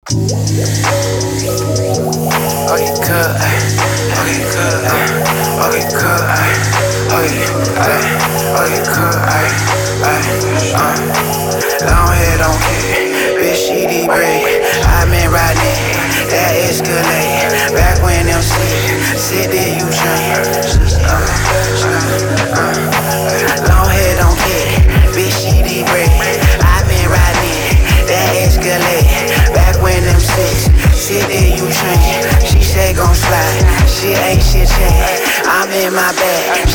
Okay, cool. Okay, cool. Okay, cool. Okay, cool. Long hair don't care. Bitch, she deep break. I been riding that Escalade. Back when them sit there, you change. Long hair don't care. Bitch, she deep break. I been riding that Escalade. Back when them sit there, you change. She say gon' slide. Shit ain't shit change. I'm in my bag.